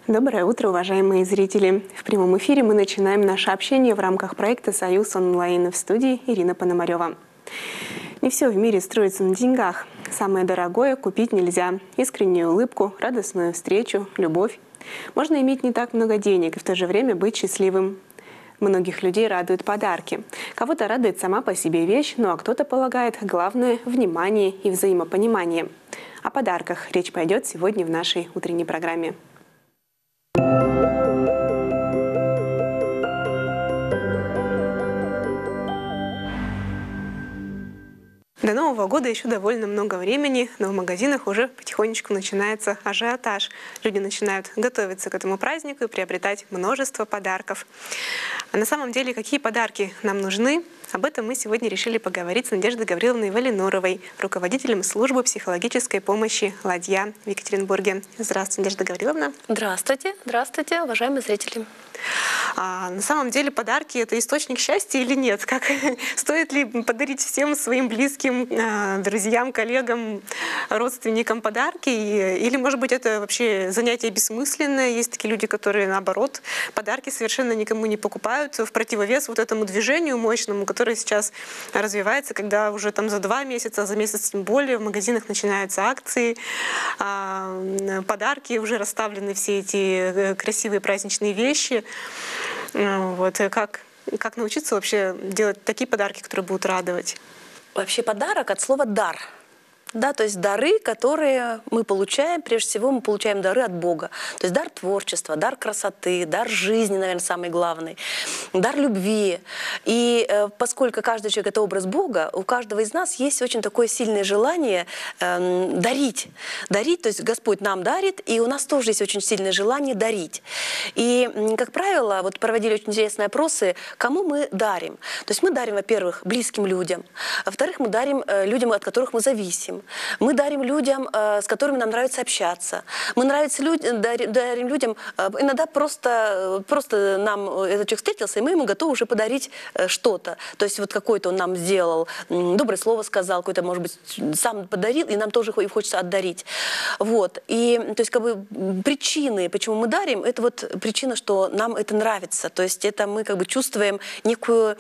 Доброе утро, уважаемые зрители! В прямом эфире мы начинаем наше общение в рамках проекта «Союз онлайн». В студии Ирина Пономарева. Не все в мире строится на деньгах. Самое дорогое купить нельзя. Искреннюю улыбку, радостную встречу, любовь. Можно иметь не так много денег и в то же время быть счастливым. Многих людей радуют подарки. Кого-то радует сама по себе вещь, ну а кто-то полагает главное – внимание и взаимопонимание. О подарках речь пойдет сегодня в нашей утренней программе. До Нового года еще довольно много времени, но в магазинах уже потихонечку начинается ажиотаж. Люди начинают готовиться к этому празднику и приобретать множество подарков. А на самом деле, какие подарки нам нужны? Об этом мы сегодня решили поговорить с Надеждой Гавриловной Валиноровой, руководителем службы психологической помощи «Ладья» в Екатеринбурге. Здравствуйте, Надежда Гавриловна. Здравствуйте, здравствуйте, уважаемые зрители. На самом деле подарки – это источник счастья или нет? Стоит ли подарить всем своим близким, друзьям, коллегам, родственникам подарки? Или, может быть, это вообще занятие бессмысленное? Есть такие люди, которые, наоборот, подарки совершенно никому не покупают, в противовес вот этому движению мощному, которое сейчас развивается, когда уже там за 2 месяца, за месяц тем более в магазинах начинаются акции, подарки, уже расставлены все эти красивые праздничные вещи. Вот, как научиться вообще делать такие подарки, которые будут радовать? Вообще подарок от слова «дар». Да, то есть дары, которые мы получаем, прежде всего мы получаем дары от Бога. То есть дар творчества, дар красоты, дар жизни, наверное, самый главный, дар любви. И поскольку каждый человек – это образ Бога, у каждого из нас есть очень такое сильное желание дарить. Дарить, то есть Господь нам дарит, и у нас тоже есть очень сильное желание дарить. И, как правило, вот проводили очень интересные опросы, кому мы дарим. То есть мы дарим, во-первых, близким людям, во-вторых, мы дарим людям, от которых мы зависим. Мы дарим людям, с которыми нам нравится общаться. Мы дарим людям, иногда просто нам этот человек встретился, и мы ему готовы уже подарить что-то. То есть вот какое-то он нам сделал, доброе слово сказал, какое-то, может быть, сам подарил, и нам тоже хочется отдарить. Вот. И, то есть, как бы, причины, почему мы дарим, это вот причина, что нам это нравится. То есть это мы как бы чувствуем некую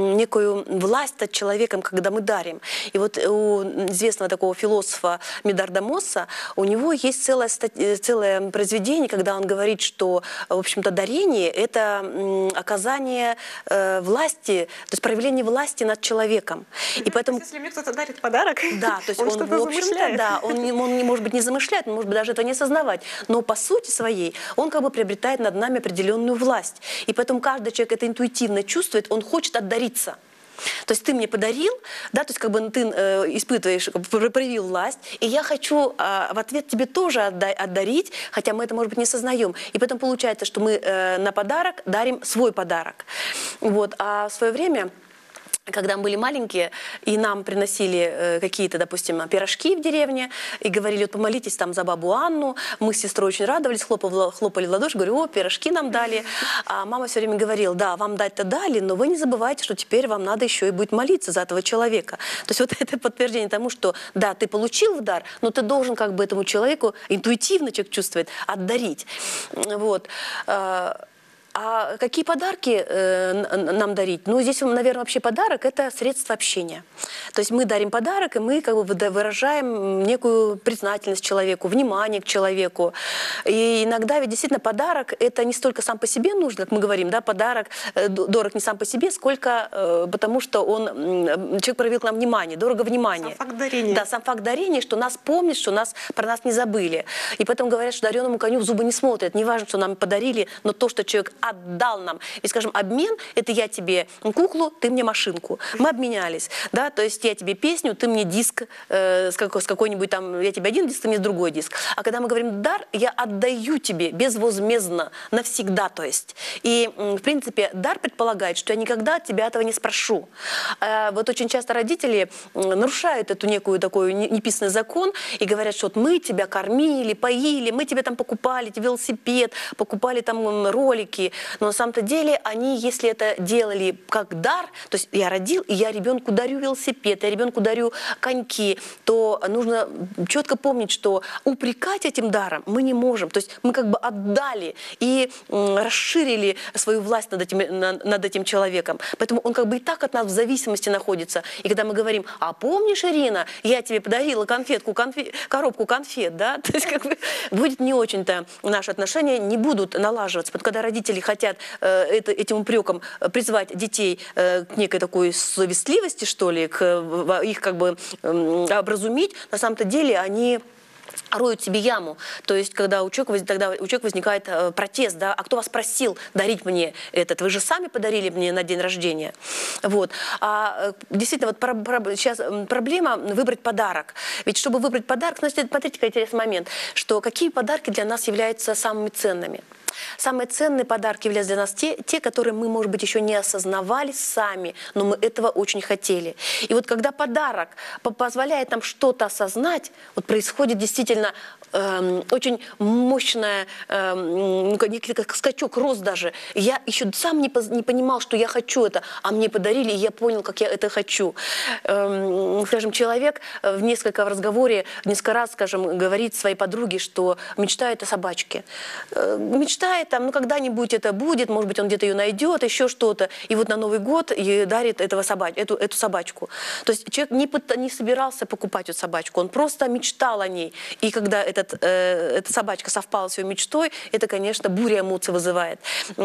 власть над человеком, когда мы дарим. И вот у известного такого философа Медарда Мосса, у него есть целое произведение, когда он говорит, что, в общем-то, дарение – это оказание власти, то есть проявление власти над человеком. И поэтому, если мне кто-то дарит подарок, да, то есть он в общем-то, да, он, может быть, не замышляет, он может быть даже этого не осознавать, но по сути своей он как бы приобретает над нами определенную власть. И поэтому каждый человек это интуитивно чувствует, он хочет отдариться. То есть ты мне подарил, да, то есть как бы ты испытываешь, как бы, проявил власть, и я хочу в ответ тебе тоже отдарить, хотя мы это, может быть, не осознаем. И поэтому получается, что мы на подарок дарим свой подарок. Вот. А в свое время, когда мы были маленькие, и нам приносили какие-то, допустим, пирожки в деревне, и говорили, вот помолитесь там за бабу Анну, мы с сестрой очень радовались, хлопали в ладоши, говорю, о, пирожки нам дали. А мама все время говорила, да, вам дать-то дали, но вы не забывайте, что теперь вам надо еще и будет молиться за этого человека. То есть вот это подтверждение тому, что, да, ты получил в дар, но ты должен как бы этому человеку, интуитивно человек чувствует, отдарить. Вот. А какие подарки нам дарить? Ну, здесь, наверное, вообще подарок – это средство общения. То есть мы дарим подарок, и мы как бы выражаем некую признательность человеку, внимание к человеку. И иногда ведь действительно подарок – это не столько сам по себе нужно, как мы говорим, да, подарок дорог не сам по себе, сколько потому, что человек проявил к нам внимание, дорого внимание. Сам факт дарения. Да, сам факт дарения, что нас помнят, что про нас не забыли. И поэтому говорят, что дареному коню в зубы не смотрят. Не важно, что нам подарили, но то, что человек отдал нам. И, скажем, обмен – это я тебе куклу, ты мне машинку. Мы обменялись. Да? То есть я тебе песню, ты мне диск с какой-нибудь там, я тебе один диск, ты мне другой диск. А когда мы говорим дар, я отдаю тебе безвозмездно, навсегда, то есть. И, в принципе, дар предполагает, что я никогда от тебя этого не спрошу. Вот очень часто родители нарушают эту некую такой неписанный закон и говорят, что вот мы тебя кормили, поили, мы тебе там покупали велосипед, покупали там ролики, подарки, но на самом-то деле они, если это делали как дар, то есть я родил, и я ребенку дарю велосипед, я ребенку дарю коньки, то нужно четко помнить, что упрекать этим даром мы не можем. То есть мы как бы отдали и расширили свою власть над этим человеком. Поэтому он как бы и так от нас в зависимости находится. И когда мы говорим: а помнишь, Ирина, я тебе подарила коробку конфет, да? То есть как бы будет не очень-то, наши отношения не будут налаживаться. Потому что когда родители хотят этим упреком призвать детей к некой такой совестливости, что ли, их как бы образумить, на самом-то деле они роют себе яму. То есть, когда у человека возникает протест, да, а кто вас просил дарить мне этот? Вы же сами подарили мне на день рождения. Вот. А действительно, вот сейчас проблема выбрать подарок. Ведь чтобы выбрать подарок, значит, смотрите, какой интересный момент, что какие подарки для нас являются самыми ценными. Самые ценные подарки являются для нас те, которые мы, может быть, еще не осознавали сами, но мы этого очень хотели. И вот когда подарок позволяет нам что-то осознать, вот происходит действительно очень мощный как скачок, рост даже. Я еще сам не понимал, что я хочу это, а мне подарили, и я понял, как я это хочу. Скажем, человек в разговоре несколько раз, скажем, говорит своей подруге, что мечтает о собачке. Мечтает там, ну когда-нибудь это будет, может быть, он где-то ее найдет, еще что-то. И вот на Новый год ей дарит эту собачку. То есть человек не собирался покупать эту собачку, он просто мечтал о ней. И когда эта собачка совпала с его мечтой, это, конечно, буря эмоций вызывает.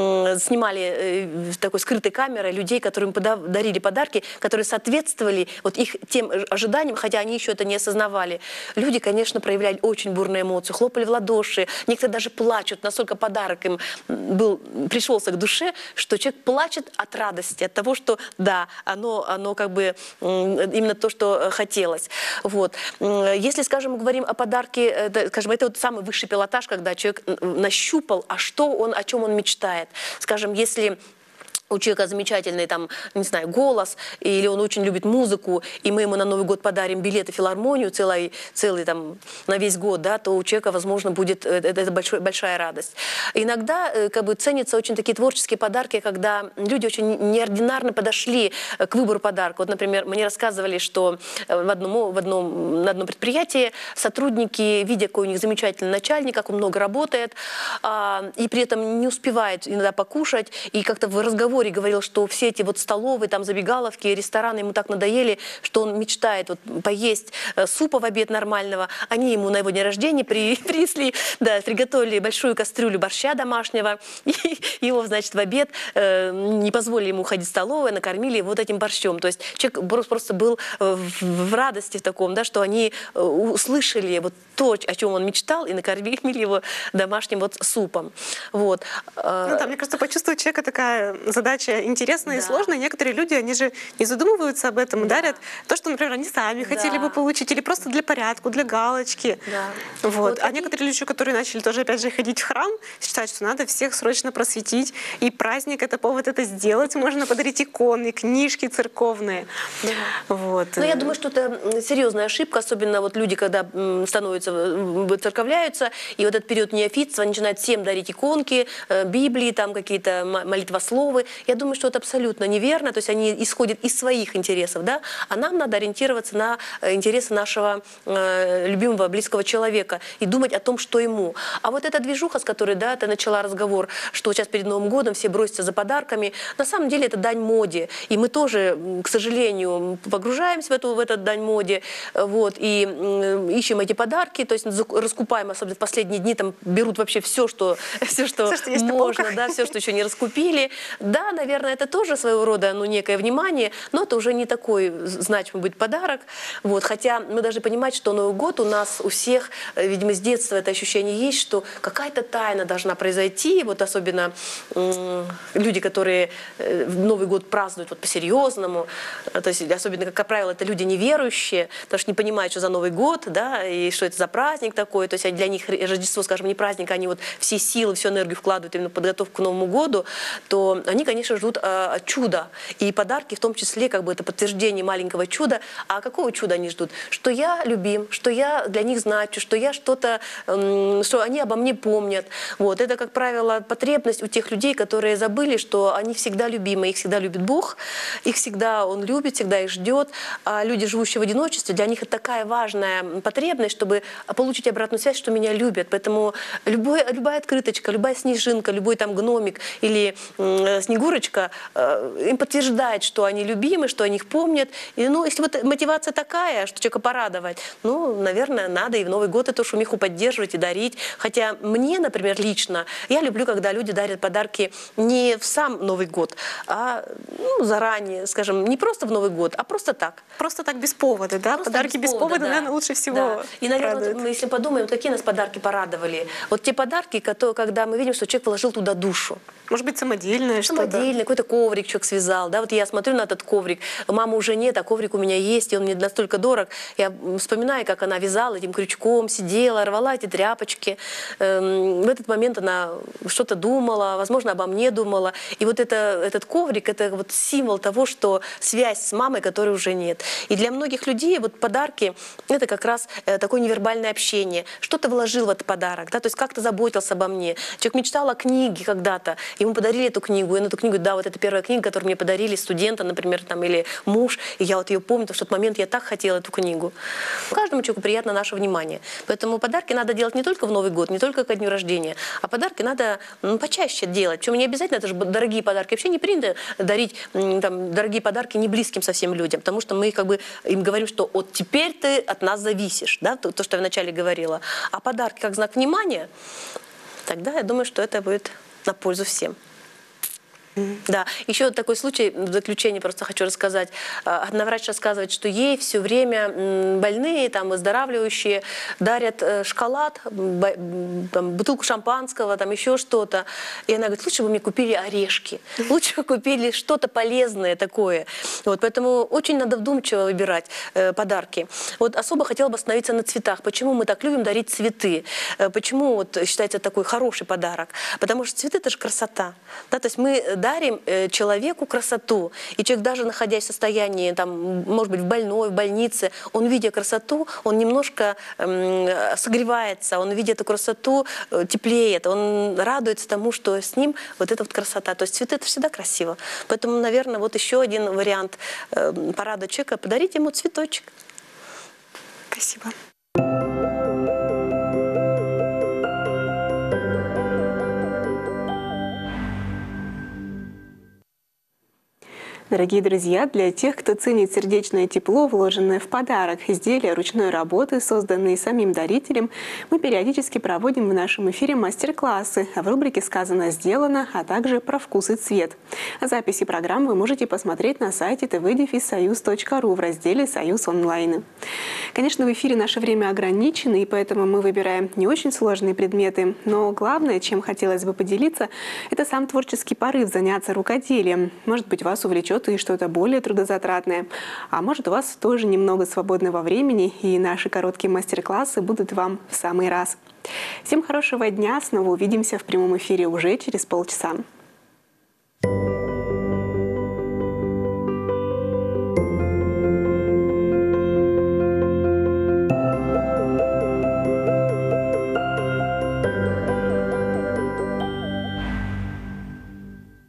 Снимали такой скрытой камерой людей, которым дарили подарки, которые соответствовали вот их тем ожиданиям, хотя они еще это не осознавали. Люди, конечно, проявляли очень бурные эмоции, хлопали в ладоши, некоторые даже плачут, настолько подарок им пришелся к душе, что человек плачет от радости, от того, что да, оно как бы именно то, что хотелось. Вот. Если, скажем, мы говорим о подарке, скажем, это вот самый высший пилотаж, когда человек нащупал, о чем он мечтает. Скажем, если у человека замечательный, там, не знаю, голос, или он очень любит музыку, и мы ему на Новый год подарим билеты в филармонию целый там, на весь год, да, то у человека, возможно, будет это большая радость. Иногда как бы ценятся очень такие творческие подарки, когда люди очень неординарно подошли к выбору подарка. Вот, например, мне рассказывали, что на одном предприятии сотрудники, видя, какой у них замечательный начальник, как он много работает, и при этом не успевает иногда покушать, и как-то в разговоре говорил, что все эти вот столовые, там, забегаловки, рестораны ему так надоели, что он мечтает вот поесть супа в обед нормального. Они ему на его день рождения принесли, да, приготовили большую кастрюлю борща домашнего, и его, значит, в обед не позволили ему ходить в столовую, накормили вот этим борщом. То есть человек просто был в радости в таком, да, что они услышали вот то, о чем он мечтал, и накормили его домашним вот супом. Вот. Ну да, мне кажется, почувствовать человека такая задача интересная и сложная. Некоторые люди, они же не задумываются об этом, дарят то, что, например, они сами хотели бы получить, или просто для порядка, для галочки. Вот. А некоторые люди, которые начали тоже, опять же, ходить в храм, считают, что надо всех срочно просветить, и праздник — это повод это сделать, можно подарить иконы, книжки церковные. Вот. Но я думаю, что это серьезная ошибка, особенно вот люди, когда церковляются, и вот этот период неофитства начинают всем дарить иконки, Библии, там какие-то молитвословы. Я думаю, что это абсолютно неверно, то есть они исходят из своих интересов, да, а нам надо ориентироваться на интересы нашего любимого, близкого человека и думать о том, что ему. А вот эта движуха, с которой, да, ты начала разговор, что сейчас перед Новым годом все бросятся за подарками, на самом деле это дань моде, и мы тоже, к сожалению, погружаемся в эту дань моде, вот, и ищем эти подарки, то есть раскупаем, особенно в последние дни, там берут вообще все, что можно, да, все, что еще не раскупили. Да, наверное, это тоже своего рода, ну, некое внимание, но это уже не такой значимый будет подарок. Вот, хотя мы должны понимать, что Новый год у нас у всех, видимо, с детства это ощущение есть, что какая-то тайна должна произойти. Вот особенно люди, которые Новый год празднуют вот по-серьезному, то есть особенно, как правило, это люди неверующие, потому что не понимают, что за Новый год, да, и что это за праздник такой. То есть для них Рождество, скажем, не праздник, они вот все силы, всю энергию вкладывают именно в подготовку к Новому году, то они, конечно, конечно, ждут чуда. И подарки в том числе, как бы это подтверждение маленького чуда. А какого чуда они ждут? Что я любим, что я для них значу, что я что-то, что они обо мне помнят. Вот. Это, как правило, потребность у тех людей, которые забыли, что они всегда любимы, их всегда любит Бог, их всегда Он любит, всегда их ждет. А люди, живущие в одиночестве, для них это такая важная потребность, чтобы получить обратную связь, что меня любят. Поэтому любая открыточка, любая снежинка, любой там гномик или снегурочка им подтверждает, что они любимы, что они их помнят. И, ну, если вот мотивация такая, что человека порадовать, ну, наверное, надо и в Новый год эту шумиху поддерживать и дарить. Хотя мне, например, лично, я люблю, когда люди дарят подарки не в сам Новый год, а заранее, скажем, не просто в Новый год, а просто так. Просто так без повода, да? Просто Подарки без повода, да. наверное, лучше всего Да. И, наверное, радуют. вот, если подумаем, какие нас подарки порадовали. Вот те подарки, когда мы видим, что человек вложил туда душу. Может быть, самодельное что-то? Самодельный, какой-то коврик человек связал. Да? Вот я смотрю на этот коврик, мамы уже нет, а коврик у меня есть, и он мне настолько дорог. Я вспоминаю, как она вязала этим крючком, сидела, рвала эти тряпочки. В этот момент она что-то думала, возможно, обо мне думала. И вот этот коврик, это вот символ того, что связь с мамой, которой уже нет. И для многих людей вот подарки – это как раз такое невербальное общение. Что-то вложил в этот подарок, да? То есть как-то заботился обо мне. Человек мечтал о книге когда-то, ему подарили эту книгу, и на эту книгу, да, вот это первая книга, которую мне подарили студента, например, там, или муж, и я вот ее помню, потому что в тот момент я так хотела эту книгу. Каждому человеку приятно наше внимание. Поэтому подарки надо делать не только в Новый год, не только ко дню рождения, а подарки надо почаще делать. Причем не обязательно, это же дорогие подарки. Вообще не принято дарить там, дорогие подарки не близким совсем людям, потому что мы как бы им говорим, что вот теперь ты от нас зависишь, да, то, что я вначале говорила. А подарки как знак внимания, тогда я думаю, что это будет на пользу всем. Да, еще такой случай, в заключение просто хочу рассказать. Одна врач рассказывает, что ей все время больные, там, выздоравливающие дарят шоколад, там, бутылку шампанского, там, еще что-то. И она говорит, лучше бы мне купили орешки, лучше бы купили что-то полезное такое. Вот, поэтому очень надо вдумчиво выбирать подарки. Вот особо хотела бы остановиться на цветах. Почему мы так любим дарить цветы? Почему вот, считается такой хороший подарок? Потому что цветы – это же красота. Да? То есть мы дарим человеку красоту. И человек, даже находясь в состоянии, там, может быть, в больнице, он, видя красоту, он немножко согревается, он, видя эту красоту, теплеет, он радуется тому, что с ним вот эта вот красота. То есть цветы – это всегда красиво. Поэтому, наверное, вот еще один вариант порадовать человека – подарить ему цветочек. Спасибо. Дорогие друзья, для тех, кто ценит сердечное тепло, вложенное в подарок, изделия ручной работы, созданные самим дарителем, мы периодически проводим в нашем эфире мастер-классы в рубрике «Сказано, сделано», а также про вкус и цвет. Записи программ вы можете посмотреть на сайте tv-союз.ру в разделе «Союз онлайн». Конечно, в эфире наше время ограничено, и поэтому мы выбираем не очень сложные предметы. Но главное, чем хотелось бы поделиться, это сам творческий порыв заняться рукоделием. Может быть, вас увлечет и что-то более трудозатратное. А может, у вас тоже немного свободного времени, и наши короткие мастер-классы будут вам в самый раз. Всем хорошего дня. Снова увидимся в прямом эфире уже через полчаса.